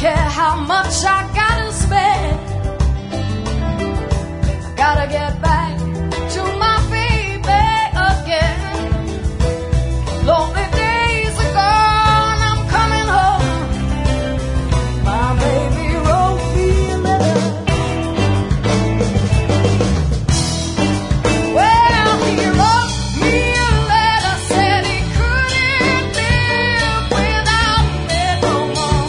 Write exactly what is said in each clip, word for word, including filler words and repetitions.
care how much I gotta spend. I gotta get back to my baby again. Lonely days are gone, I'm coming home. My baby wrote me a letter. Well, he wrote me a letter, said he couldn't live without me no more.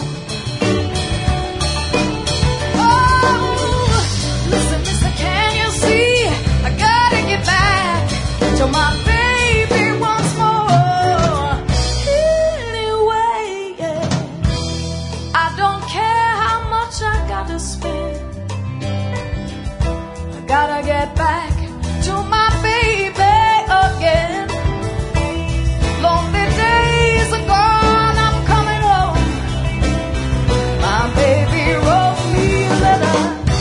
Oh, listen, listen, can you see? I gotta get back to my baby once more. Anyway, yeah, I don't care how much I gotta spend. I gotta get back to my baby again. Lonely days are gone, I'm coming home. My baby wrote me a letter.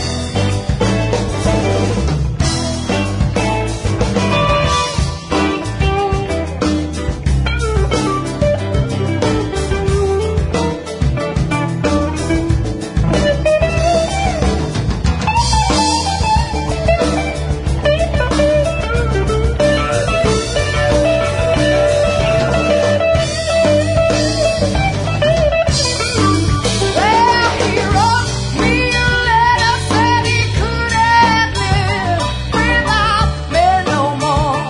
Well, he wrote me a letter, said he couldn't live without me no more.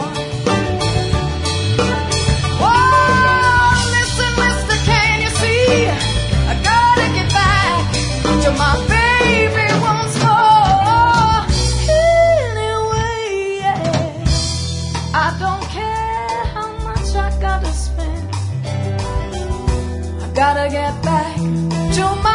Oh, listen, listen, can you see? I gotta get back to my baby once more. Anyway, yeah, I don't care how much I gotta spend. I gotta get back to my